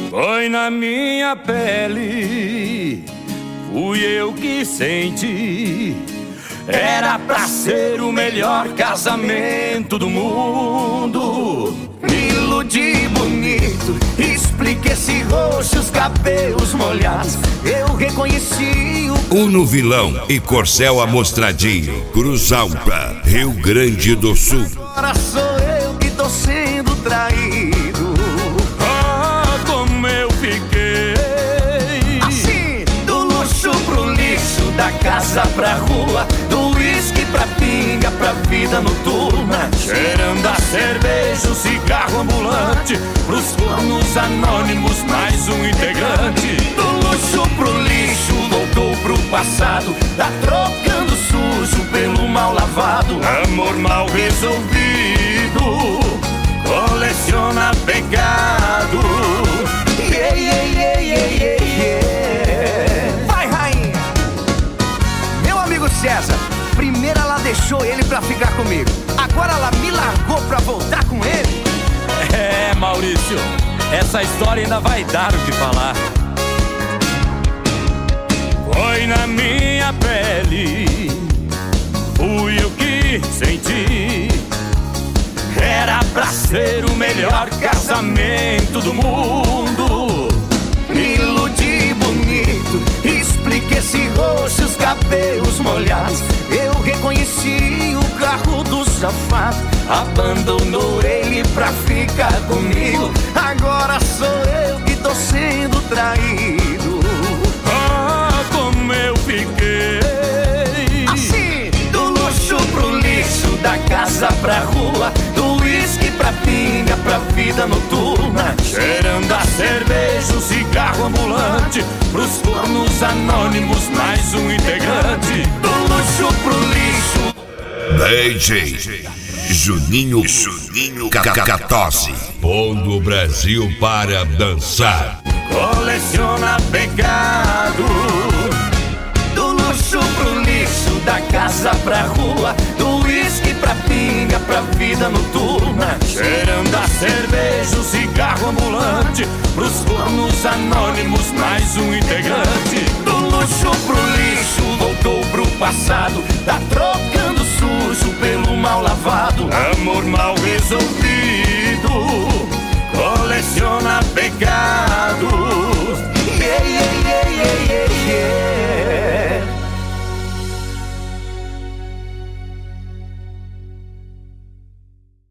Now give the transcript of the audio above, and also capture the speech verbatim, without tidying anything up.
Foi na minha pele, fui eu que senti. Era pra ser o melhor casamento do mundo. Me iludi bonito, expliquei esse rosto, os cabelos molhados. Eu reconheci o Uno Vilão e Corcel Amostradinho, Cruz Alta, Rio Grande do Sul. Agora sou eu que tô sendo traído. Ah, como eu fiquei assim, do luxo pro lixo, da casa pra rua, do uísque pra pinga, pra vida noturna, cheirando a cerveja, o cigarro ambulante, pros fornos anônimos, mais um integrante. Do luxo pro lixo, voltou pro passado, tá trocando sujo pelo mal lavado. Amor mal resolvido, coleciona pecado. Yeah, yeah, yeah, yeah, yeah, yeah. Vai, rainha! Meu amigo César, primeiro ela deixou ele pra ficar comigo, agora ela me largou pra voltar com ele. É, Maurício, essa história ainda vai dar o que falar. Foi na minha pele, fui eu que senti. Era pra ser o melhor casamento do mundo. Me iludi bonito, expliquei esse rosto, os cabelos molhados. Eu reconheci o carro do safado, abandonou ele pra ficar comigo. Agora sou eu que tô sendo traído. Ah, como eu fiquei assim, do luxo pro lixo, da casa pra rua, do uísque pra pinga, pra vida noturna, cheirando a cerveja, o cigarro ambulante, pros fornos anônimos, mais um integrante. Do luxo pro lixo. D J Juninho, Juninho Cacatosse, pondo o Brasil para dançar. Coleciona pecado. Do luxo pro lixo, da casa pra rua, do uísque pra pinga, pra vida noturna, cheirando a cerveja, o cigarro ambulante, pros fornos anônimos, mais um integrante. Do luxo pro lixo, voltou pro passado, tá trocando sujo pelo mal lavado. Amor mal resolvido, coleciona pecado.